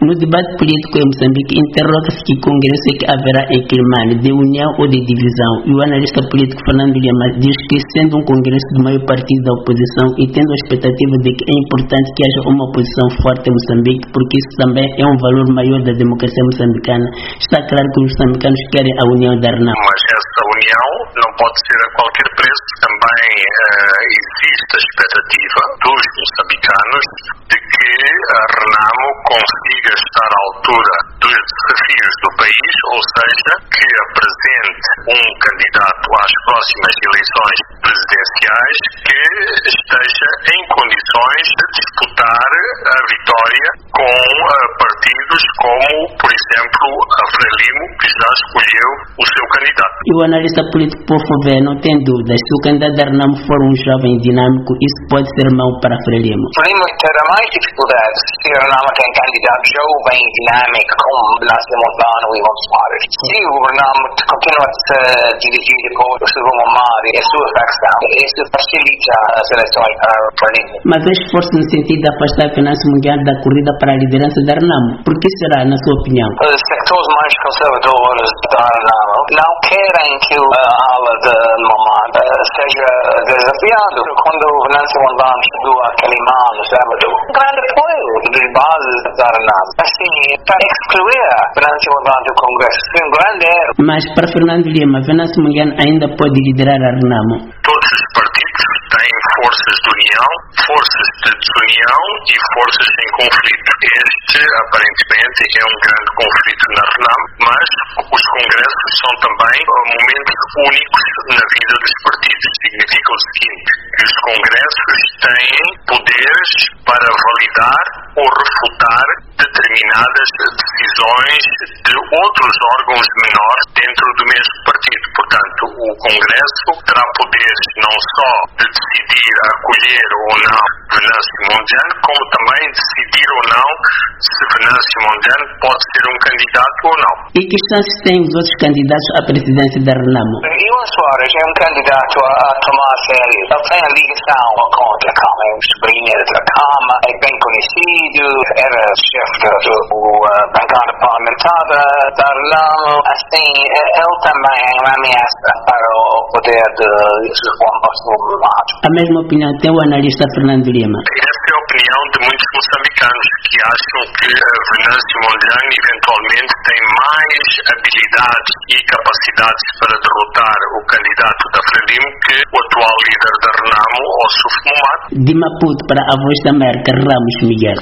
No debate político em Moçambique, interroga-se que congresso é que haverá em Quelimane, de união ou de divisão. E o analista político Fernando Lima diz que, sendo um congresso do maior partido da oposição e tendo a expectativa de que é importante que haja uma oposição forte em Moçambique, porque isso também é um valor maior da democracia moçambicana, está claro que os moçambicanos querem a união da RENAMO. Mas essa união não pode ser a qualquer preço. Também existe a expectativa dos moçambicanos de que a RENAMO consiga estar à altura dos desafios do país, ou seja, que apresente um candidato às próximas eleições presidenciais que esteja em condições de disputar a vitória com partidos como, por exemplo, a Frelimo, que já escolheu o seu candidato. E o analista político Pofové não tem dúvidas, se o candidato da RENAMO for um jovem dinâmico, isso pode ser mau para a Frelimo. Frelimo terá mais dificuldades se a RENAMO tem candidato jovem dinâmico como Venâncio Mondlane e Montes Mares. Se o RENAMO continua a se dirigir por Silvio Momar e a sua facção, isso facilita as eleições para a Frelimo. Mas há esforço no sentido de afastar a Venâncio Mondlane da corrida para a liderança da RENAMO. Por que será, na sua opinião? Os sectores mais conservadores da RENAMO não querem que a ala de Momar seja desafiado. Quando o Venâncio Mondlane chegou a Quelimane no sábado, um grande apoio das bases da RENAMO. Assim, para excluir Venâncio Mondlane do Congresso foi um grande erro. Mas para Fernando Lima, Venâncio Mondlane ainda pode liderar a RENAMO. Todos os partidos têm forças de união, forças de desunião e forças em conflito. Este, aparentemente, é um grande conflito na RENAMO, mas os congressos são também momentos únicos na vida dos partidos. Significa o seguinte, que os congressos têm poderes para validar ou refutar determinadas decisões de outros órgãos menores dentro do mesmo partido. Portanto, o Congresso terá poderes não só de decidir acolher ou não Venâncio Mondlane, como também decidir ou não se Venâncio Mondlane pode ser um candidato ou não. E que chances têm os outros candidatos à presidência da RENAMO? Iwan Soares é um candidato a tomar a sério. Ele tem a ligação com a Dhlakama, é um sobrinho da Dhlakama, é bem conhecido, era chefe da bancada parlamentar da RENAMO. Assim, ele também é uma ameaça para o poder de Juan Bosco Mato. A mesma opinião tem o analista Fernando Lima. Essa é a opinião de muitos moçambicanos que acham que Venâncio Mondlane eventualmente tem mais habilidades e capacidades para derrotar o candidato da Frelimo que o atual líder da RENAMO, Ossuf Momad. De Maputo para a Voz da América, Ramos Miguel.